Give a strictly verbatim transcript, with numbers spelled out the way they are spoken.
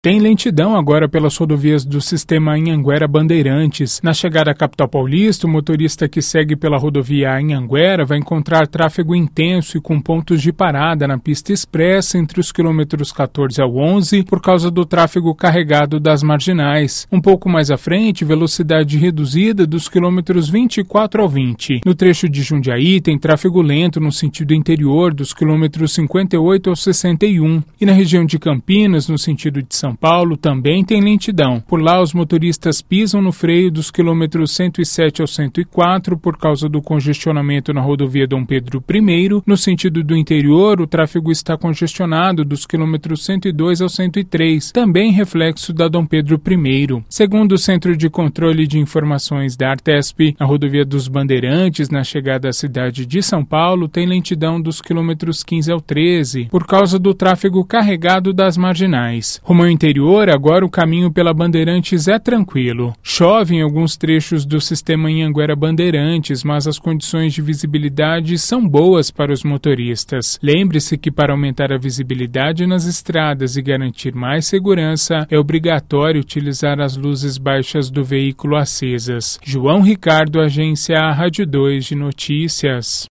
Tem lentidão agora pelas rodovias do sistema Anhanguera-Bandeirantes. Na chegada à capital paulista, o motorista que segue pela rodovia Anhanguera vai encontrar tráfego intenso e com pontos de parada na pista expressa entre os quilômetros quatorze ao onze por causa do tráfego carregado das marginais. Um pouco mais à frente, velocidade reduzida dos quilômetros vinte e quatro ao vinte. No trecho de Jundiaí, tem tráfego lento no sentido interior dos quilômetros cinquenta e oito ao sessenta e um. E na região de Campinas, no sentido de São São Paulo, também tem lentidão. Por lá, os motoristas pisam no freio dos quilômetros cento e sete ao cento e quatro por causa do congestionamento na rodovia Dom Pedro I. No sentido do interior, o tráfego está congestionado dos quilômetros cento e dois ao cento e três, também reflexo da Dom Pedro I. Segundo o Centro de Controle de Informações da Artesp, a rodovia dos Bandeirantes, na chegada à cidade de São Paulo, tem lentidão dos quilômetros quinze ao treze, por causa do tráfego carregado das marginais. Rumo ao interior, agora o caminho pela Bandeirantes é tranquilo. Chove em alguns trechos do sistema Anhanguera-Bandeirantes, mas as condições de visibilidade são boas para os motoristas. Lembre-se que para aumentar a visibilidade nas estradas e garantir mais segurança, é obrigatório utilizar as luzes baixas do veículo acesas. João Ricardo, Agência Rádio dois de Notícias.